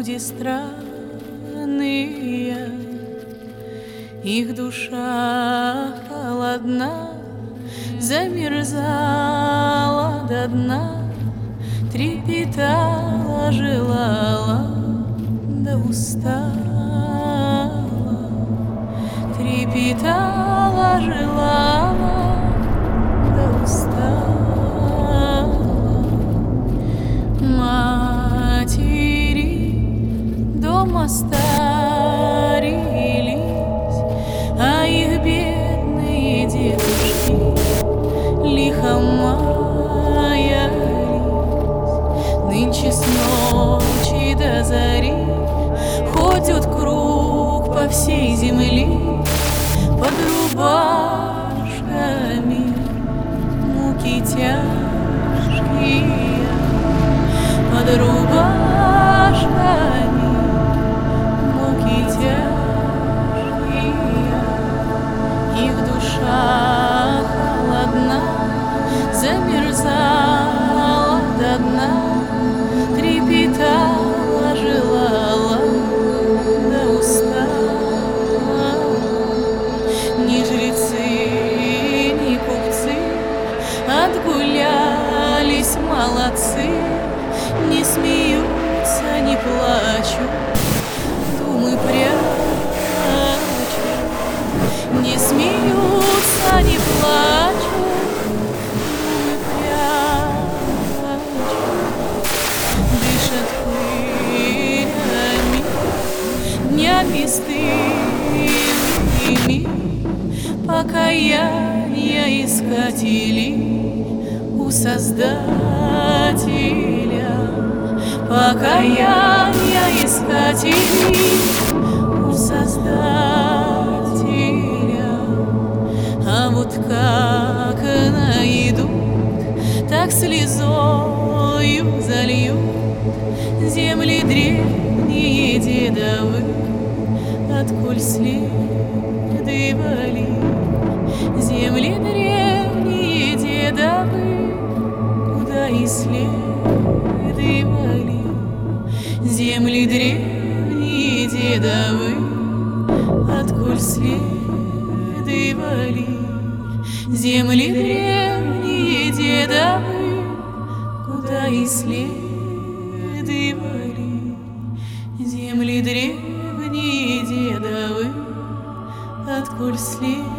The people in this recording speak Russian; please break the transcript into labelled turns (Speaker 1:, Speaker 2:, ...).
Speaker 1: люди странные, их душа холодна, замерзала до дна, трепетала, желала, да устала, трепетала, желала, да устала. Матери дома старились, а их бедные дедушки лихо маялись. Нынче с ночи до зари ходят круг по всей земле под рубашками, муки тяжкие. Под рубашками муки тяжкие, их душа холодна, замерзала до дна, трепетала, желала, да устала. Ни жрецы, ни купцы отгулялись молодцы, не смеются, не плачут, думы прячут. Не смеются, не плачут, думы прячут. Дышат пылями, днями стылыми, покаяния искатели у Создателя. Покаяния искатели у Создателя. А вот как найдут, так слезою зальют земли древние дедовы, отколь следовали земли древние дедовы, куда и следовали земли древние дедовы, отколь следовали земли древние дедовы, куда и следовали земли древние дедовы, отколь следовали.